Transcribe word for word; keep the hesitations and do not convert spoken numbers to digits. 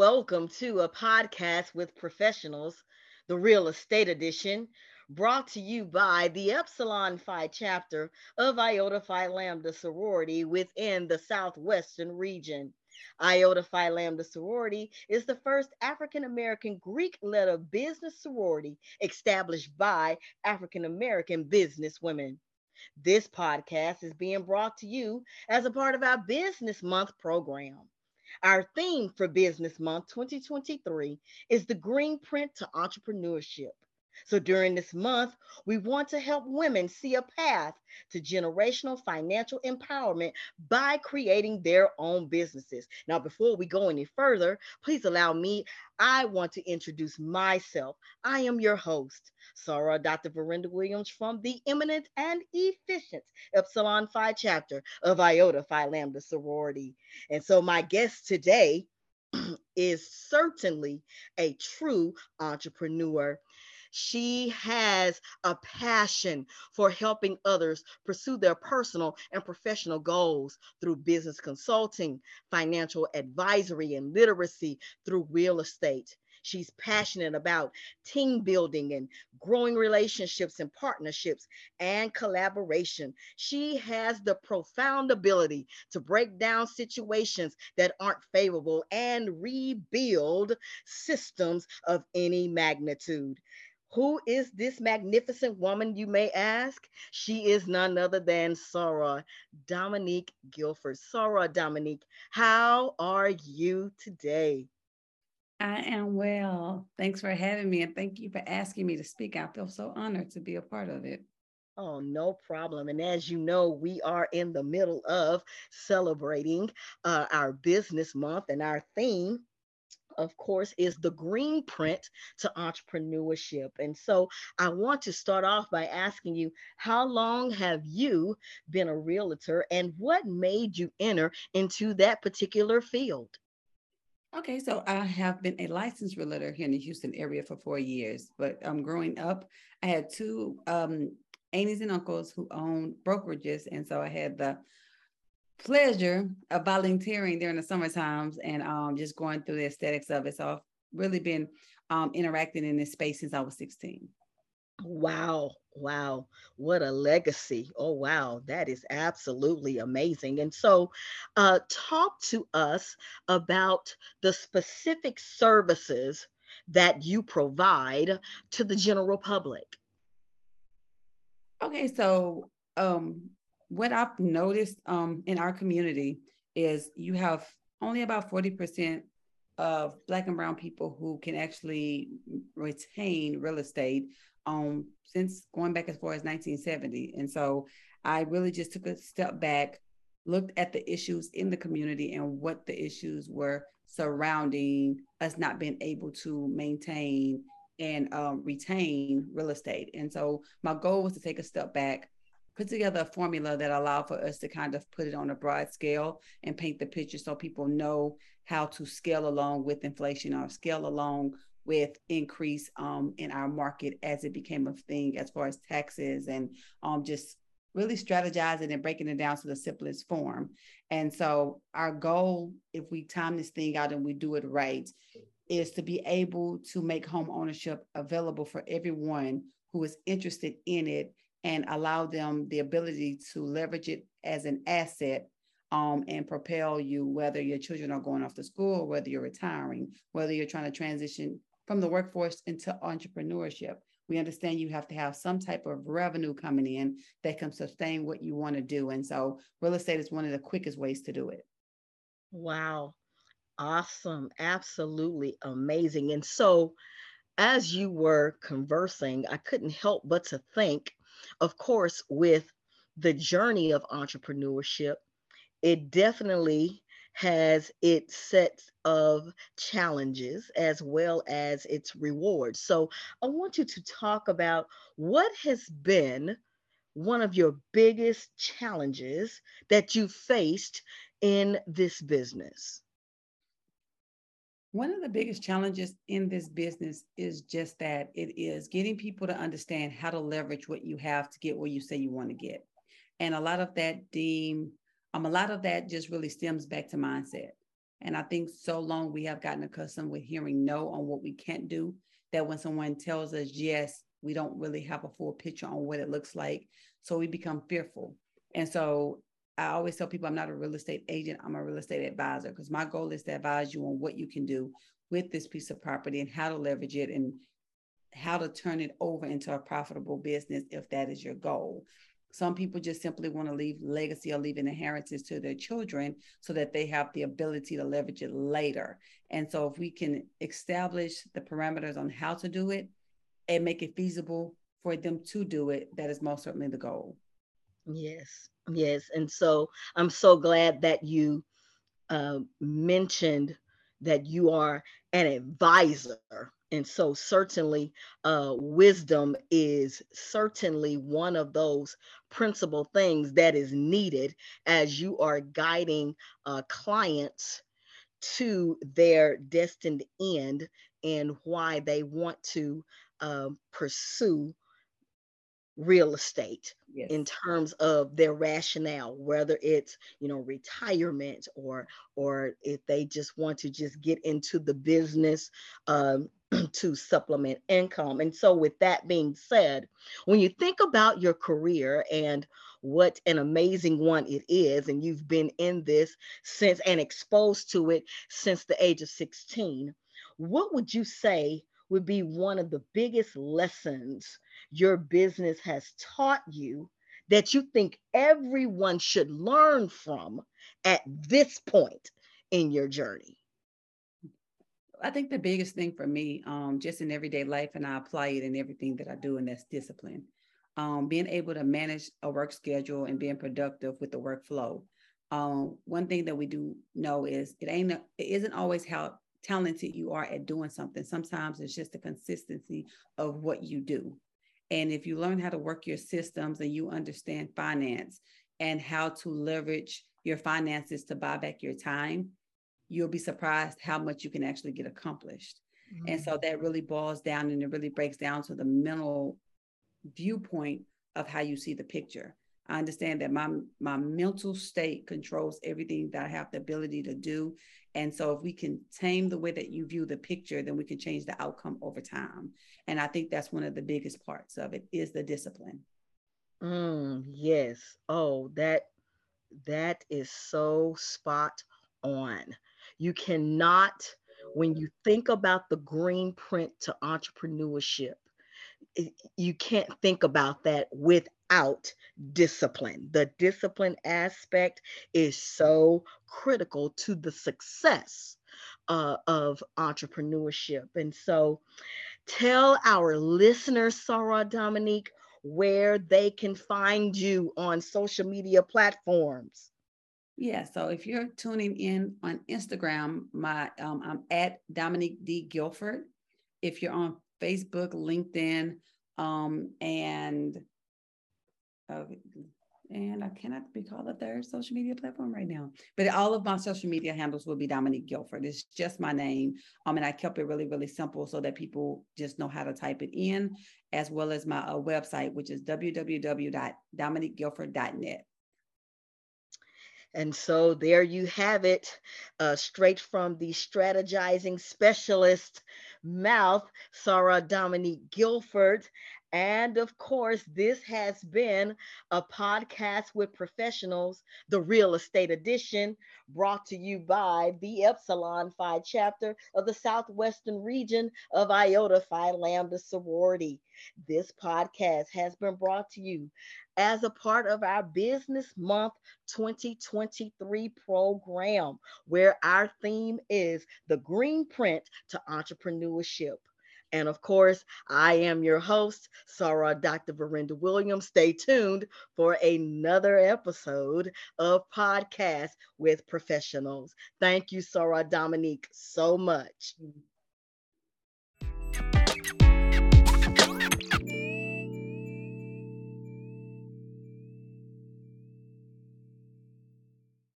Welcome to a podcast with professionals, the real estate edition, brought to you by the Epsilon Phi chapter of Iota Phi Lambda sorority within the Southwestern region. Iota Phi Lambda sorority is the first African American Greek letter business sorority established by African American businesswomen. This podcast is being brought to you as a part of our Business Month program. Our theme for Business Month twenty twenty-three is the green print to entrepreneurship. So during this month, we want to help women see a path to generational financial empowerment by creating their own businesses. Now, before we go any further, please allow me, I want to introduce myself. I am your host, Sarah Doctor Verinda Williams from the eminent and efficient Epsilon Phi chapter of Iota Phi Lambda sorority. And so my guest today is certainly a true entrepreneur. She has a passion for helping others pursue their personal and professional goals through business consulting, financial advisory, and literacy through real estate. She's passionate about team building and growing relationships and partnerships and collaboration. She has the profound ability to break down situations that aren't favorable and rebuild systems of any magnitude. Who is this magnificent woman, you may ask? She is none other than Sarah Dominique Guilford. Sarah Dominique, how are you today? I am well. Thanks for having me, and thank you for asking me to speak. I feel so honored to be a part of it. Oh, no problem. And as you know, we are in the middle of celebrating uh, our business month, and our theme, of course, is the green print to entrepreneurship. And so I want to start off by asking you, how long have you been a realtor and what made you enter into that particular field? Okay, so I have been a licensed realtor here in the Houston area for four years. But um, growing up, I had two um, aunties and uncles who owned brokerages, and so I had the pleasure of volunteering during the summer times and um, just going through the aesthetics of it. So I've really been um, interacting in this space since I was sixteen. Wow. Wow. What a legacy. Oh, wow. That is absolutely amazing. And so, uh, talk to us about the specific services that you provide to the general public. Okay, so um, what I've noticed um, in our community is you have only about forty percent of Black and Brown people who can actually retain real estate um, since going back as far as nineteen seventy. And so I really just took a step back, looked at the issues in the community and what the issues were surrounding us not being able to maintain and um, retain real estate. And so my goal was to take a step back, put together a formula that allowed for us to kind of put it on a broad scale and paint the picture so people know how to scale along with inflation or scale along with increase um, in our market as it became a thing as far as taxes and um, just really strategizing and breaking it down to the simplest form. And so our goal, if we time this thing out and we do it right, is to be able to make home ownership available for everyone who is interested in it and allow them the ability to leverage it as an asset um, and propel you, whether your children are going off to school, whether you're retiring, whether you're trying to transition from the workforce into entrepreneurship. We understand you have to have some type of revenue coming in that can sustain what you want to do. And so real estate is one of the quickest ways to do it. Wow. Awesome. Absolutely amazing. And so, as you were conversing, I couldn't help but to think, of course, with the journey of entrepreneurship, it definitely has its sets of challenges as well as its rewards. So I want you to talk about what has been one of your biggest challenges that you faced in this business. One of the biggest challenges in this business is just that it is getting people to understand how to leverage what you have to get where you say you want to get. And a lot of that deem, um, a lot of that just really stems back to mindset. And I think so long we have gotten accustomed with hearing no on what we can't do, that when someone tells us yes, we don't really have a full picture on what it looks like. So we become fearful. And so I always tell people I'm not a real estate agent, I'm a real estate advisor, because my goal is to advise you on what you can do with this piece of property and how to leverage it and how to turn it over into a profitable business if that is your goal. Some people just simply want to leave legacy or leave an inheritance to their children so that they have the ability to leverage it later. And so if we can establish the parameters on how to do it and make it feasible for them to do it, that is most certainly the goal. Yes, yes. And so I'm so glad that you uh, mentioned that you are an advisor. And so, certainly, uh, wisdom is certainly one of those principal things that is needed as you are guiding uh, clients to their destined end and why they want to um, pursue real estate Yes. in terms of their rationale, whether it's, you know, retirement, or or if they just want to just get into the business um, to supplement income. And so with that being said, when you think about your career and what an amazing one it is, and you've been in this since and exposed to it since the age of sixteen, what would you say would be one of the biggest lessons your business has taught you that you think everyone should learn from at this point in your journey? I think the biggest thing for me, um, just in everyday life, and I apply it in everything that I do, and that's discipline. Um, being able to manage a work schedule and being productive with the workflow. Um, one thing that we do know is it ain't, it isn't always how talented you are at doing something. Sometimes it's just the consistency of what you do. And if you learn how to work your systems and you understand finance and how to leverage your finances to buy back your time, you'll be surprised how much you can actually get accomplished. Mm-hmm. And so that really boils down, and it really breaks down to the mental viewpoint of how you see the picture. I understand that my my mental state controls everything that I have the ability to do. And so if we can tame the way that you view the picture, then we can change the outcome over time. And I think that's one of the biggest parts of it, is the discipline. Mm, yes. Oh, that that is so spot on. You cannot, when you think about the green print to entrepreneurship, you can't think about that without discipline. The discipline aspect is so critical to the success uh, of entrepreneurship. And so tell our listeners, Sarah Dominique, where they can find you on social media platforms. Yeah, so if you're tuning in on Instagram, my um, I'm at Dominique D. Guilford. If you're on Facebook, LinkedIn, um, and uh, and I cannot recall the third social media platform right now, but all of my social media handles will be Dominique Guilford. It's just my name. Um, and I kept it really, really simple so that people just know how to type it in, as well as my uh, website, which is w w w dot dominique guilford dot net. And so there you have it, uh, straight from the strategizing specialist mouth, Sarah Dominique Guilford. And of course, this has been a podcast with professionals, the real estate edition, brought to you by the Epsilon Phi chapter of the Southwestern region of Iota Phi Lambda sorority. This podcast has been brought to you as a part of our Business Month twenty twenty-three program, where our theme is the green print to entrepreneurship. And of course, I am your host, Sarah Doctor Verinda Williams. Stay tuned for another episode of Podcast with Professionals. Thank you, Sarah Dominique, so much.